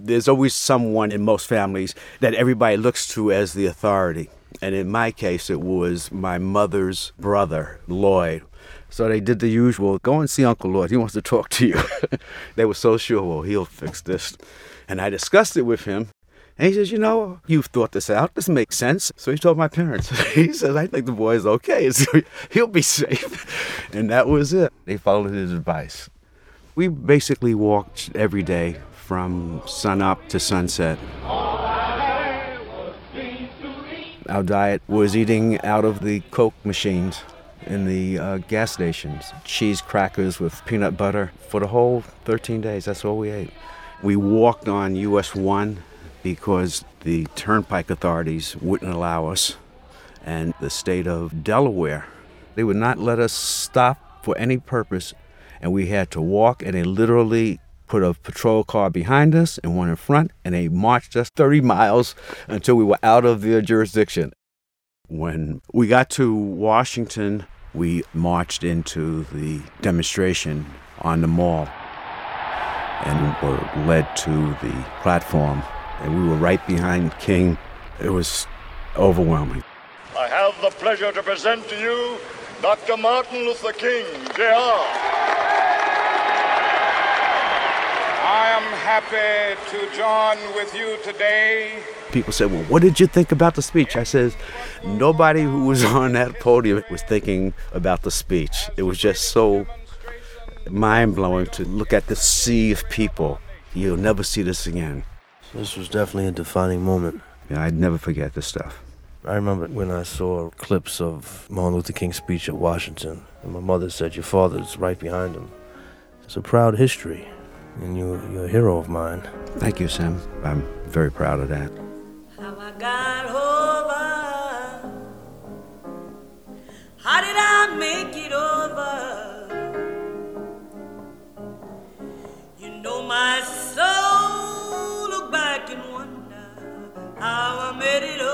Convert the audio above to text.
There's always someone in most families that everybody looks to as the authority. And in my case, it was my mother's brother, Lloyd. So they did the usual, go and see Uncle Lloyd. He wants to talk to you. They were so sure, well, he'll fix this. And I discussed it with him. And he says, you've thought this out. This makes sense. So he told my parents. He says, I think the boy's okay. He'll be safe. And that was it. They followed his advice. We basically walked every day from sunup to sunset. Our diet was eating out of the Coke machines in the gas stations. Cheese crackers with peanut butter. For the whole 13 days, that's all we ate. We walked on US 1 because the turnpike authorities wouldn't allow us. And the state of Delaware, they would not let us stop for any purpose. And we had to walk, and they literally put a patrol car behind us and one in front, and they marched us 30 miles until we were out of their jurisdiction. When we got to Washington, we marched into the demonstration on the mall and were led to the platform, and we were right behind King. It was overwhelming. I have the pleasure to present to you Dr. Martin Luther King, Jr. I am happy to join with you today. People said, well, what did you think about the speech? I said, nobody who was on that podium was thinking about the speech. It was just so mind-blowing to look at the sea of people. You'll never see this again. This was definitely a defining moment. Yeah, I'd never forget this stuff. I remember when I saw clips of Martin Luther King's speech at Washington, and my mother said, your father's right behind him. It's a proud history. And you're a hero of mine. Thank you, Sam. I'm very proud of that. How I got over? How did I make it over? My soul look back and wonder how I made it over.